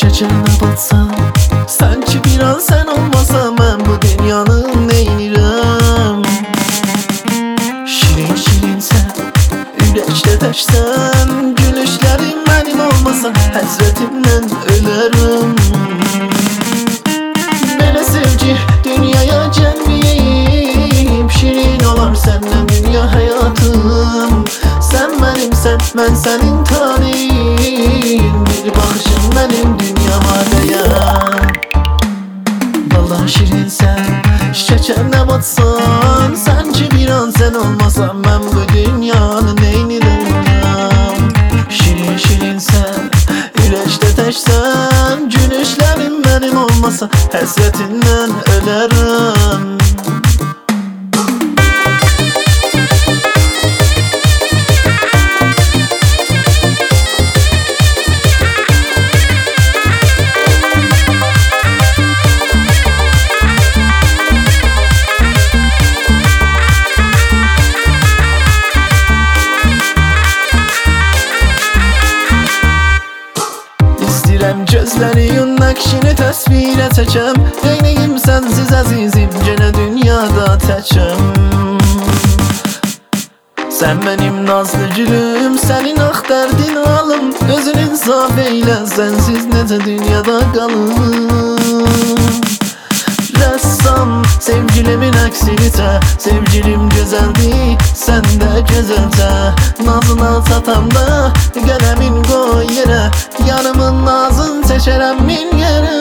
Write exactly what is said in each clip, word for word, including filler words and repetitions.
şekerine batsam, sanki bir an sen olmasan ben bu dünyanın neylirəm? Şirin şirin sen, ürəkdə təksən, gülüşlərim mənim olmasa həsrətimdən ölərəm. Belə sevgi dünyaya gəlməyib, şirin olar səndən dünya həyatım. Sən mənimsən, mən sənin talihim, bir baxışın mənim dünyama dəyər. Vallahi şirin sən, şəkərinə batsan, sanki bir an sən olmasan mən bu dünyanın neynirəm? Şirin şirin sən, ürəkdə təksən, gülüşlərim mənim olmasa həsrətindən ölərəm. Gözlərin nəqşini təsvirə çəkəm, neyniyim sənsiz əzizim, yenə dünyada təkəm. Sən mənim nazlı gülüm, sənin ax dərdin alım, özün insaf eylə, sənsiz necə dünyada qalım. Rəssam, sevgilimin əksini çə, sevgilim gözəldir, sən də gözəlcə. Nazına çatamda, qələmin qoy yerə, yanımın nazın çəkərəm min yerə.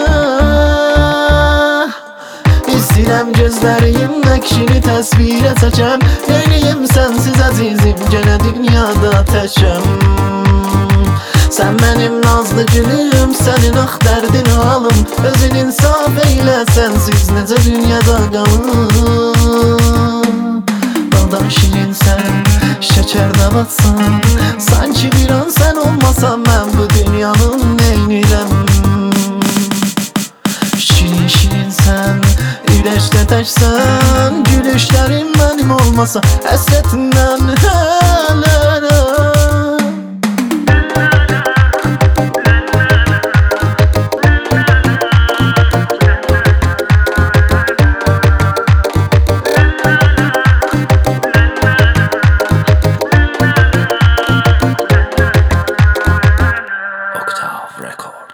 İstəyirəm gözlərin nəqşini təsvirə çəkəm, neyniyim sənsiz əzizim, yenə dünyada təkəm. Sən mənim nazlı gülüm, sənin ax dərdin alım, özün insaf eylə, sənsiz necə dünyada qalım. Baldan şirin sən, şəkərdə batsan, sanki bir an sən olmasan mən bu dünyanın neynirəm? Şirin şirin sən, ürəkdə təksən, gülüşlərim mənim olmasa həsrətindən ölərəm. Octave Record.